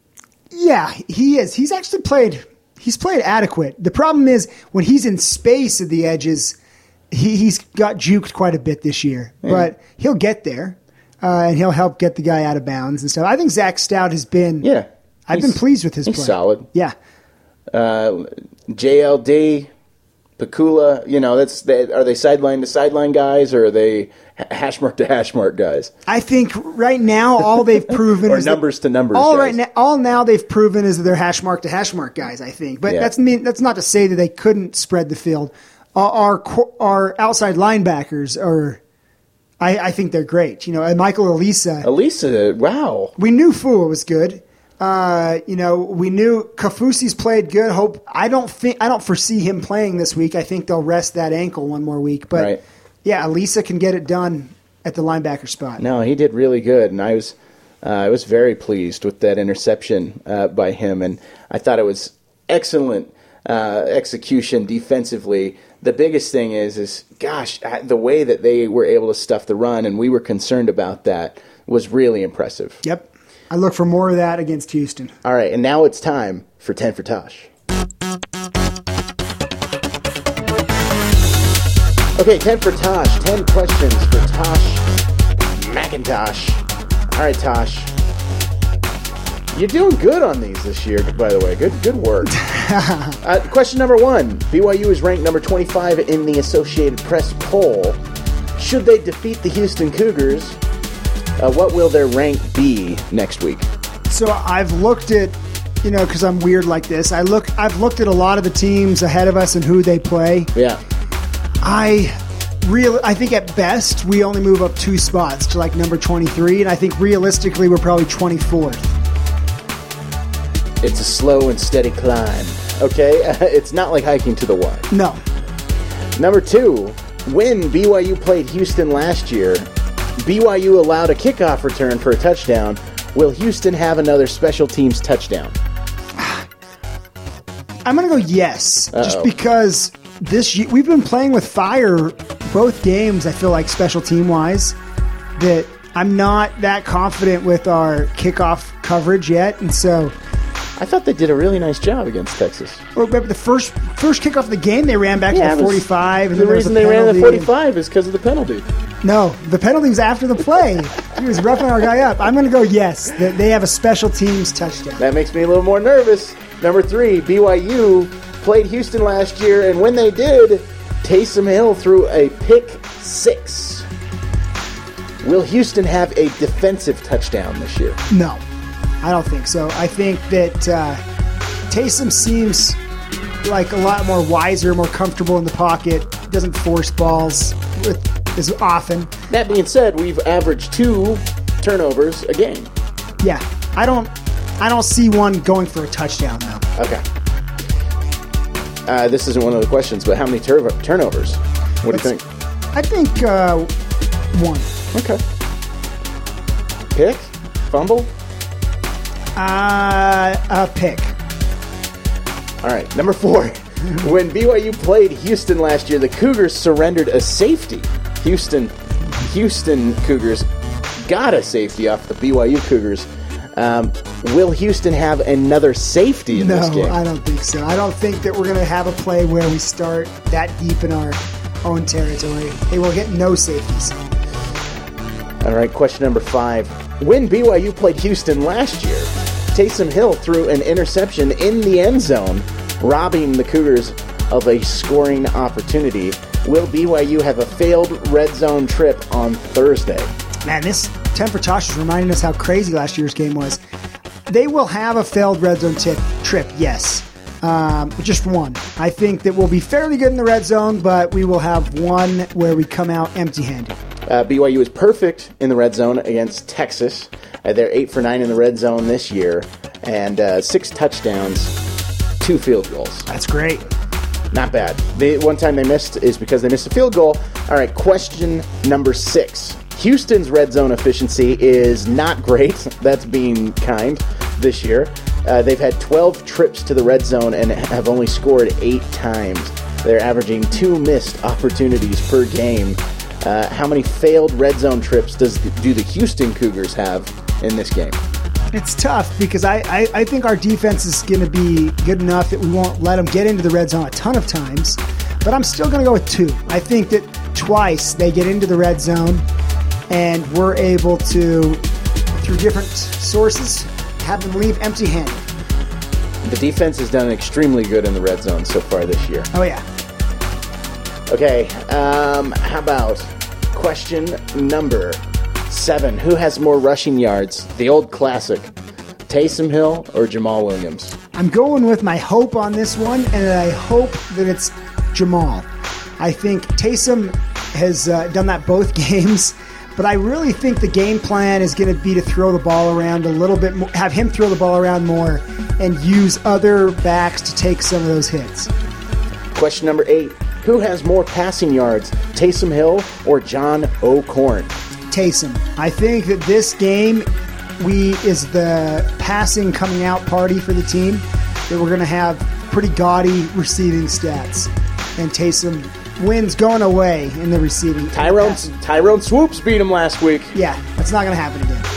Yeah, he is. He's actually played he's played adequate. The problem is when he's in space at the edges, he, he's got juked quite a bit this year. Yeah. But he'll get there, uh, and he'll help get the guy out of bounds and stuff. I think Zach Stout has been Yeah. I've been pleased with his he's play. solid. Yeah. Uh, J L D, Pakula, you know, that's they, are they sideline to sideline guys, or are they hash mark to hash mark guys? I think right now all they've proven or is numbers that, to numbers all guys. right now all now they've proven is that they're hash mark to hash mark guys, I think. But Yeah. that's mean that's not to say that they couldn't spread the field. Our our, our outside linebackers are I, I think they're great. You know, and Michael Elisa. Elisa, wow. We knew Fua was good. Uh, you know, we knew Kafusi's played good. Hope I don't think I don't foresee him playing this week. I think they'll rest that ankle one more week. But Right. yeah, Elisa can get it done at the linebacker spot. No, he did really good, and I was uh, I was very pleased with that interception uh, by him, and I thought it was excellent uh, execution defensively. The biggest thing is, is gosh, the way that they were able to stuff the run, and we were concerned about that, was really impressive. Yep. I look for more of that against Houston. All right, and now it's time for ten for Tosh. Okay, ten for Tosh. ten questions for Tosh McIntosh. All right, Tosh. You're doing good on these this year, by the way. Good good work. uh, question number one. B Y U is ranked number twenty-five in the Associated Press poll. Should they defeat the Houston Cougars, uh, what will their rank be next week? So I've looked at, you know, because I'm weird like this, I look, I've looked at a lot of the teams ahead of us and who they play. Yeah. I real I think at best we only move up two spots to like number twenty-three, and I think realistically we're probably twenty-fourth. It's a slow and steady climb. Okay, it's not like hiking to the Y. No. Number two, when B Y U played Houston last year, B Y U allowed a kickoff return for a touchdown. Will Houston have another special teams touchdown? I'm going to go yes, Uh-oh. just because this year, we've been playing with fire both games, I feel like, special team-wise, that I'm not that confident with our kickoff coverage yet, and so... I thought they did a really nice job against Texas. Well, but the first first kickoff of the game, they ran back Yeah, to the it was- forty-five. And The then there was reason a they ran the penalty. forty-five is because of the penalty. No, the penalty was after the play. He was roughing our guy up. I'm going to go yes, that they have a special teams touchdown. That makes me a little more nervous. Number three, B Y U played Houston last year, and when they did, Taysom Hill threw a pick six. Will Houston have a defensive touchdown this year? No, I don't think so. I think that uh, Taysom seems like a lot more wiser, more comfortable in the pocket, doesn't force balls with, as often. That being said, we've averaged two turnovers a game. Yeah, I don't I don't see one going for a touchdown, though. Okay. Uh, this isn't one of the questions, but how many tur- turnovers? What do you think? I think uh, one. Okay. Pick? Fumble? Uh, a pick. All right. Number four. When B Y U played Houston last year, the Cougars surrendered a safety. Houston, Houston Cougars got a safety off the B Y U Cougars. Um, will Houston have another safety in no, this game? I don't think so. I don't think that we're going to have a play where we start that deep in our own territory. They will get no safeties. All right, question number five. When B Y U played Houston last year, Taysom Hill threw an interception in the end zone, robbing the Cougars of a scoring opportunity. Will B Y U have a failed red zone trip on Thursday? Man, this ten for Tosh is reminding us how crazy last year's game was. They will have a failed red zone tip, trip, yes. Um, just one. I think that we'll be fairly good in the red zone, but we will have one where we come out empty-handed. Uh, B Y U is perfect in the red zone against Texas. Uh, they're eight for nine in the red zone this year, and uh, six touchdowns, two field goals. That's great. Not bad. The one time they missed is because they missed a field goal. All right, question number six. Houston's red zone efficiency is not great. That's being kind this year. Uh, they've had twelve trips to the red zone and have only scored eight times. They're averaging two missed opportunities per game. Uh, how many failed red zone trips does do the Houston Cougars have in this game? It's tough because I, I, I think our defense is going to be good enough that we won't let them get into the red zone a ton of times, but I'm still going to go with two. I think that twice they get into the red zone and we're able to, through different sources, have them leave empty-handed. The defense has done extremely good in the red zone so far this year. Oh, yeah. Okay, um, how about question number seven? Who has more rushing yards? The old classic, Taysom Hill or Jamal Williams? I'm going with my hope on this one, and I hope that it's Jamal. I think Taysom has uh, done that both games, but I really think the game plan is going to be to throw the ball around a little bit more, have him throw the ball around more, and use other backs to take some of those hits. Question number eight. Who has more passing yards, Taysom Hill or John O'Korn? Taysom. I think that this game we is the passing coming out party for the team, that we're going to have pretty gaudy receiving stats. And Taysom wins going away in the receiving. Tyrone, Tyrone Swoops beat him last week. Yeah, that's not going to happen again.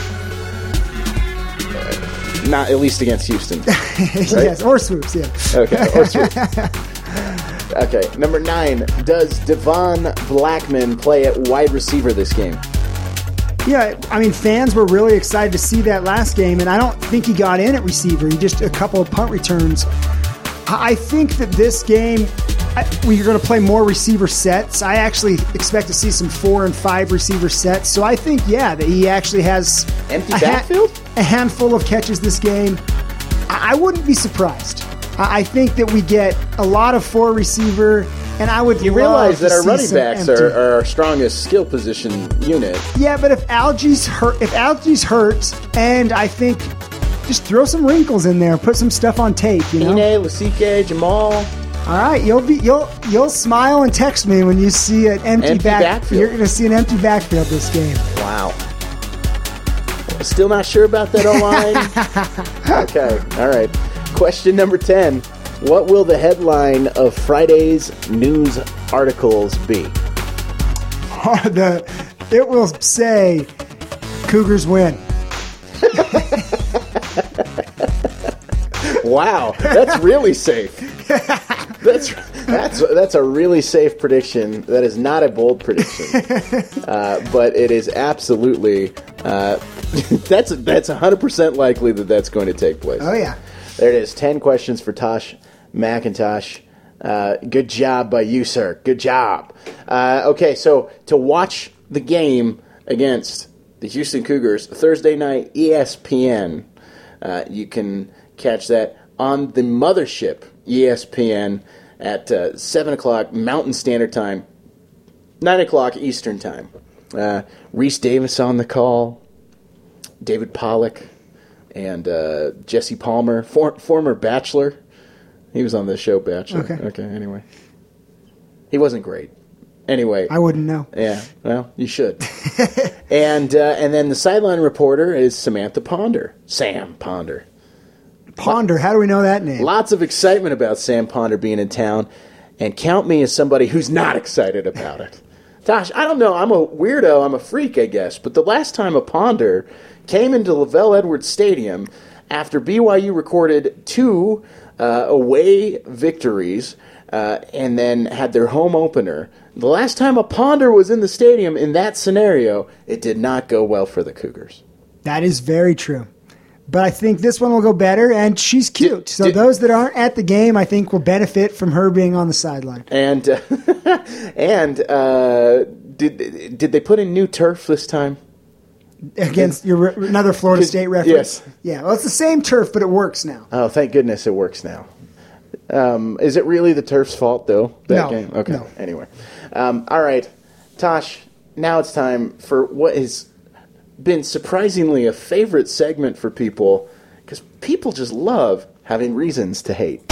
Not at least against Houston. Right? Yes, or Swoops, yeah. Okay, or Swoops. Okay, number nine. Does Devon Blackman play at wide receiver this game? Yeah, I mean, fans were really excited to see that last game, and I don't think he got in at receiver. He just a couple of punt returns. I think that this game, I, we're going to play more receiver sets. I actually expect to see some four and five receiver sets. So I think, yeah, that he actually has empty a backfield, ha- a handful of catches this game. I, I wouldn't be surprised. I, I think that we get a lot of four receiver. And I would you love realize that to our see running some backs empty. are, are our strongest skill position unit. Yeah, but if Algie's hurt, if Algie's hurt, and I think just throw some wrinkles in there, put some stuff on tape. You know, Ine, Lasike, Jamal. All right, you'll be you'll you'll smile and text me when you see an empty, Empty back. backfield. You're going to see an empty backfield this game. Wow. Still not sure about that O-line? Okay, all right. Question number ten. What will the headline of Friday's news articles be? the, it will say, Cougars win. Wow, that's really safe. That's that's that's a really safe prediction. That is not a bold prediction, uh, but it is absolutely uh, that's that's one hundred percent likely that that's going to take place. Oh yeah, there it is. Ten questions for Tosh McIntosh. Uh, good job by you, sir. Good job. Uh, okay, so to watch the game against the Houston Cougars Thursday night, E S P N. Uh, you can catch that on the mothership, E S P N, at uh, seven o'clock Mountain Standard Time, nine o'clock Eastern Time. Uh, Reese Davis on the call, David Pollock, and uh, Jesse Palmer, for, former Bachelor. He was on the show Bachelor. Okay. Okay, anyway. He wasn't great. Anyway. I wouldn't know. Yeah, well, you should. and uh, and then the sideline reporter is Samantha Ponder. Sam Ponder. Ponder, how do we know that name? Lots of excitement about Sam Ponder being in town, and count me as somebody who's not excited about it. Tosh, I don't know. I'm a weirdo. I'm a freak, I guess. But the last time a Ponder came into Lavelle Edwards Stadium after B Y U recorded two uh, away victories uh, and then had their home opener, the last time a Ponder was in the stadium in that scenario, it did not go well for the Cougars. That is very true. But I think this one will go better, and she's cute. Did, so did, those that aren't at the game, I think, will benefit from her being on the sideline. And uh, and uh, did did they put in new turf this time? Against your another Florida State reference? Yes. Yeah, well, it's the same turf, but it works now. Oh, thank goodness it works now. Um, is it really the turf's fault, though, that no, game? Okay, no. Anyway. Um, all right, Tosh, now it's time for what has been surprisingly a favorite segment for people, because people just love having reasons to hate.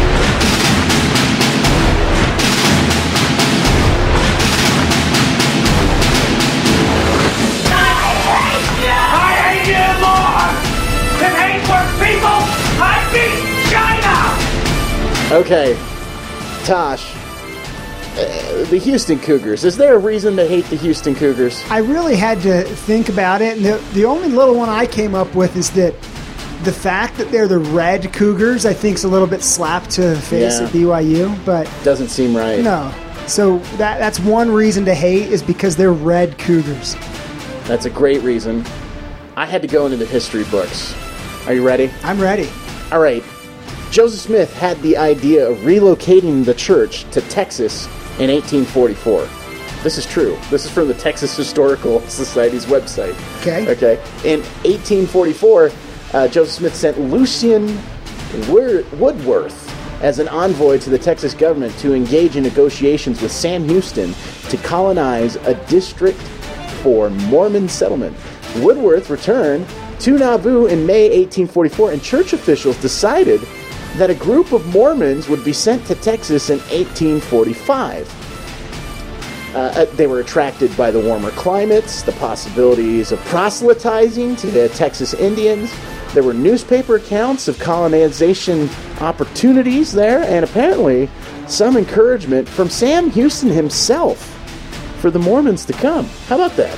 Okay, Tosh, uh, the Houston Cougars. Is there a reason to hate the Houston Cougars? I really had to think about it, and the, the only little one I came up with is that the fact that they're the red Cougars, I think, is a little bit slap to the face Yeah. at B Y U, but Doesn't seem right. no. So that that's one reason to hate is because they're red Cougars. That's a great reason. I had to go into the history books. Are you ready? I'm ready. All right. Joseph Smith had the idea of relocating the church to Texas in eighteen forty-four. This is true. This is from the Texas Historical Society's website. Okay. Okay. In eighteen forty-four, uh, Joseph Smith sent Lucian Woodworth as an envoy to the Texas government to engage in negotiations with Sam Houston to colonize a district for Mormon settlement. Woodworth returned to Nauvoo in May eighteen forty-four, and church officials decided that a group of Mormons would be sent to Texas in eighteen forty-five. Uh, they were attracted by the warmer climates, the possibilities of proselytizing to the Texas Indians. There were newspaper accounts of colonization opportunities there, and apparently some encouragement from Sam Houston himself for the Mormons to come. How about that?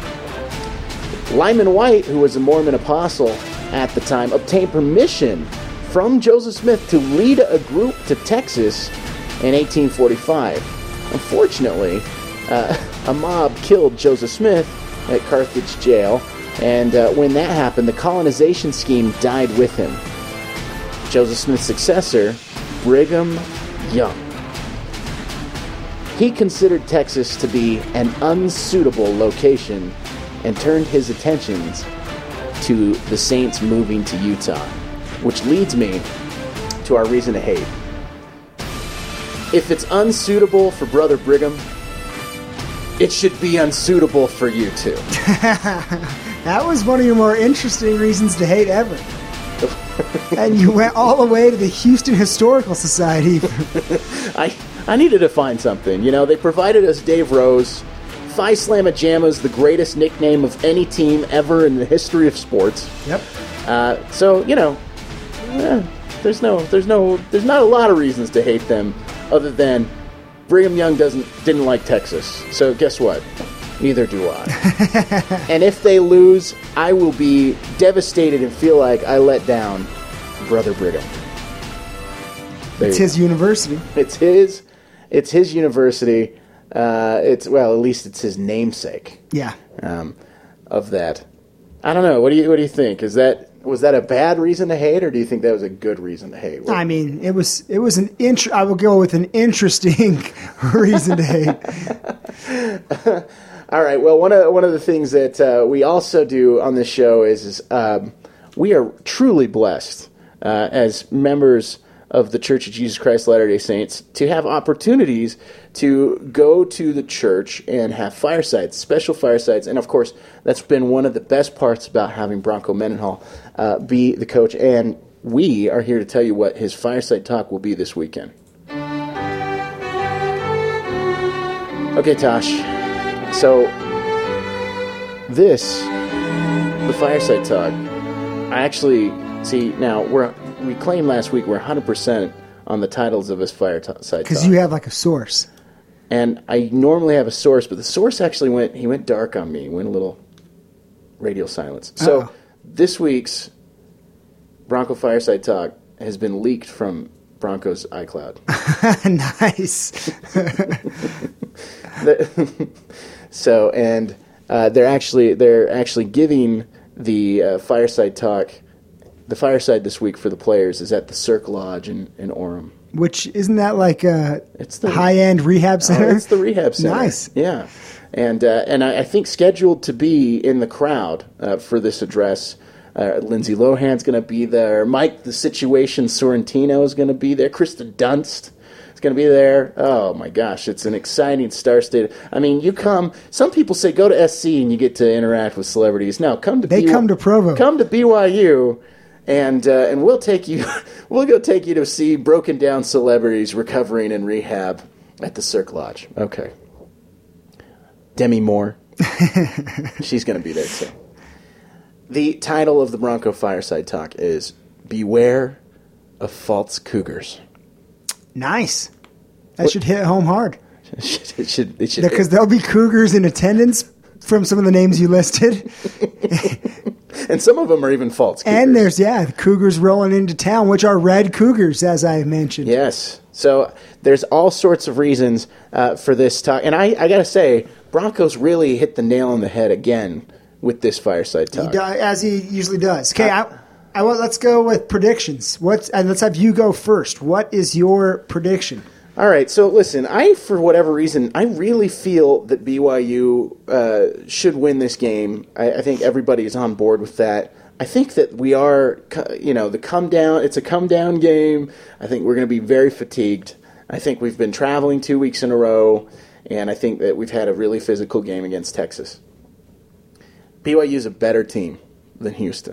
Lyman White, who was a Mormon apostle at the time, obtained permission from Joseph Smith to lead a group to Texas in eighteen forty-five. Unfortunately, uh, a mob killed Joseph Smith at Carthage jail, and uh, when that happened, the colonization scheme died with him. Joseph Smith's successor, Brigham Young. He considered Texas to be an unsuitable location and turned his attentions to the Saints moving to Utah, which leads me to our reason to hate. If it's unsuitable for Brother Brigham, it should be unsuitable for you too. That was one of your more interesting reasons to hate ever. And you went all the way to the Houston Historical Society. I I needed to find something. You know, they provided us Dave Rose. Phi Slamma Jamma's the greatest nickname of any team ever in the history of sports. Yep. Uh, so, you know, eh, there's no, there's no, there's not a lot of reasons to hate them other than Brigham Young doesn't didn't like Texas. So guess what? Neither do I. And if they lose, I will be devastated and feel like I let down Brother Brigham. There It's his go. university. It's his. It's his university. Uh, it's well, at least it's his namesake. Yeah. Um, of that, I don't know. What do you What do you think? Is that was that a bad reason to hate, or do you think that was a good reason to hate? What? I mean, it was it was an int- I will go with an interesting reason to hate. All right. Well, one of one of the things that uh, we also do on this show is, is um, we are truly blessed uh, as members of the Church of Jesus Christ Latter-day Saints to have opportunities to go to the church and have firesides, special firesides, and of course that's been one of the best parts about having Bronco Mendenhall uh, be the coach. And we are here to tell you what his fireside talk will be this weekend. Okay, Tosh. So, this, the Fireside Talk, I actually, see, now, we're we claimed last week we're one hundred percent on the titles of this Fireside Talk. Because you have like a source. And I normally have a source, but the source actually went, he went dark on me, went a little radio silence. So, Uh-oh. this week's Bronco Fireside Talk has been leaked from Bronco's iCloud. Nice. So, and uh, they're actually they're actually giving the uh, Fireside Talk, the Fireside this week for the players is at the Cirque Lodge in, in Orem. Which, isn't that like a It's the high-end rehab center? Oh, it's the rehab center. Nice. Yeah. And uh, and I, I think scheduled to be in the crowd uh, for this address, uh, Lindsay Lohan's going to be there. Mike the Situation Sorrentino is going to be there. Kristen Dunst is going to be there. Oh, my gosh. It's an exciting star-studded. I mean, you come. Some people say go to S C and you get to interact with celebrities. No, come to They B Y U. come to Provo. Come to B Y U. And uh, and we'll take you, we'll go take you to see broken down celebrities recovering in rehab at the Cirque Lodge. Okay. Demi Moore, she's going to be there too. The title of the Bronco Fireside Talk is "Beware of False Cougars." Nice. That What- should hit home hard. it should. It should. It should Because there'll be cougars in attendance from some of the names you listed. and some of them are even false. Cougars. And there's, yeah, the cougars rolling into town, which are red cougars, as I mentioned. Yes. So there's all sorts of reasons uh, for this talk. And I, I got to say, Broncos really hit the nail on the head again with this Fireside He Talk. do, as he usually does. Okay, Uh, I, I want. Let's go with predictions. What's and let's have you go first. What is your prediction? All right, so listen, I, for whatever reason, I really feel that B Y U uh, should win this game. I, I think everybody is on board with that. I think that we are, you know, the come down, it's a come down game. I think we're going to be very fatigued. I think we've been traveling two weeks in a row, and I think that we've had a really physical game against Texas. B Y U is a better team than Houston.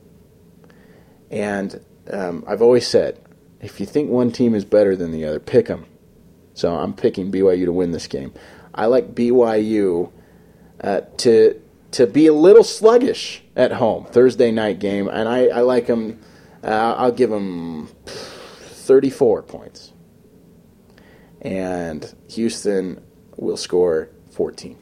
And um, I've always said, if you think one team is better than the other, pick them. So I'm picking B Y U to win this game. I like B Y U uh, to to be a little sluggish at home, Thursday night game, and I, I like them. Uh, I'll give them thirty-four points, and Houston will score fourteen.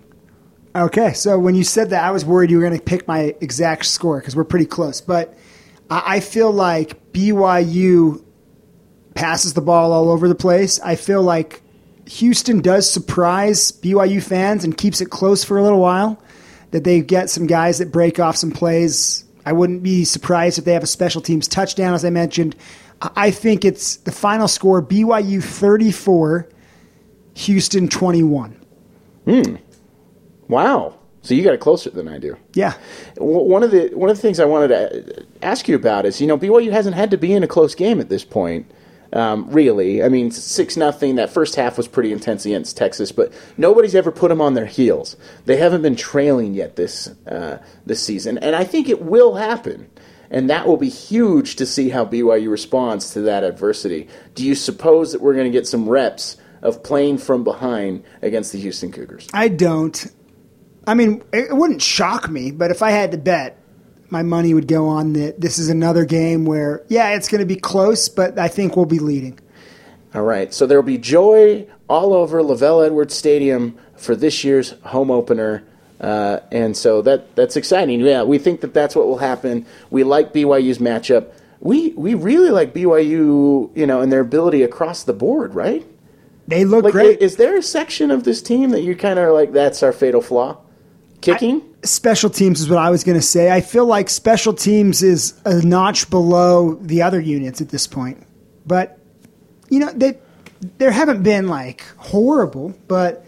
Okay, so when you said that, I was worried you were going to pick my exact score because we're pretty close. But I feel like B Y U passes the ball all over the place. I feel like Houston does surprise B Y U fans and keeps it close for a little while, that they get some guys that break off some plays. I wouldn't be surprised if they have a special teams touchdown, as I mentioned. I think it's the final score, B Y U thirty-four, Houston twenty-one. Hmm. Wow. So you got it closer than I do. Yeah. One of the one of the things I wanted to ask you about is, you know, B Y U hasn't had to be in a close game at this point, um, really. I mean, six nothing, that first half was pretty intense against Texas, but nobody's ever put them on their heels. They haven't been trailing yet this uh, this season, and I think it will happen. And that will be huge to see how B Y U responds to that adversity. Do you suppose that we're going to get some reps of playing from behind against the Houston Cougars? I don't. I mean, it wouldn't shock me, but if I had to bet, my money would go on that this is another game where, yeah, it's going to be close, but I think we'll be leading. All right, so there will be joy all over Lavelle Edwards Stadium for this year's home opener, uh, and so that that's exciting. Yeah, we think that that's what will happen. We like B Y U's matchup. We we really like B Y U, you know, and their ability across the board, right? They look like, great. Is there a section of this team that you kind of are like, that's our fatal flaw? Kicking? I, special teams is what I was going to say. I feel like special teams is a notch below the other units at this point. But, you know, they there haven't been, like, horrible, but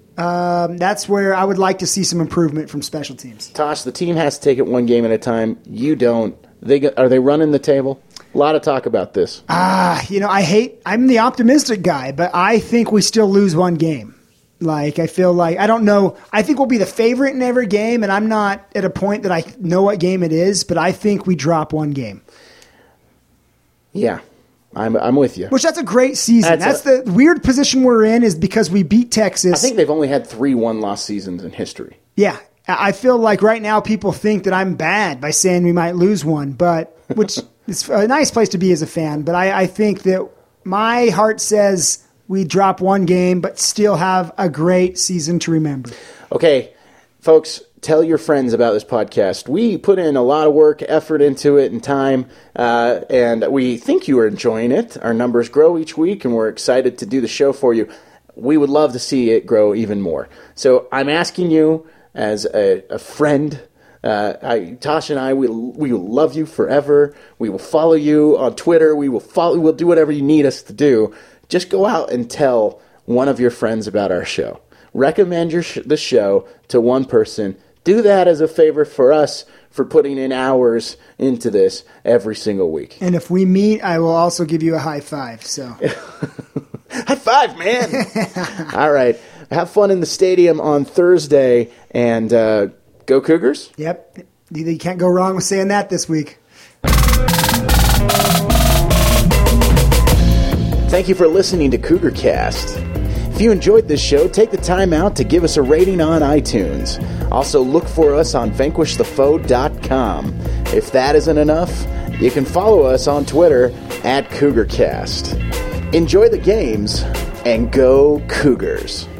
um, that's where I would like to see some improvement from special teams. Tosh, the team has to take it one game at a time. You don't. They Are they running the table? A lot of talk about this. Ah, you know, I hate – I'm the optimistic guy, but I think we still lose one game. Like, I feel like, I don't know, I think we'll be the favorite in every game, and I'm not at a point that I know what game it is, but I think we drop one game. Yeah, I'm I'm with you. Which, that's a great season. That's, that's a, the weird position we're in is because we beat Texas. I think they've only had three one-loss seasons in history. Yeah, I feel like right now people think that I'm bad by saying we might lose one, but which is a nice place to be as a fan, but I, I think that my heart says we drop one game, but still have a great season to remember. Okay, folks, tell your friends about this podcast. We put in a lot of work, effort into it, and time, uh, and we think you are enjoying it. Our numbers grow each week, and we're excited to do the show for you. We would love to see it grow even more. So I'm asking you as a, a friend, uh, I, Tasha and I, we we will love you forever. We will follow you on Twitter. We will follow. We'll do whatever you need us to do. Just go out and tell one of your friends about our show. Recommend your sh- the show to one person. Do that as a favor for us for putting in hours into this every single week. And if we meet, I will also give you a high five. So, high five, man! All right, have fun in the stadium on Thursday, and uh, go Cougars. Yep, you can't go wrong with saying that this week. Thank you for listening to Cougar Cast. If you enjoyed this show, take the time out to give us a rating on iTunes. Also, look for us on vanquish the foe dot com. If that isn't enough, you can follow us on Twitter at CougarCast. Enjoy the games, and go Cougars.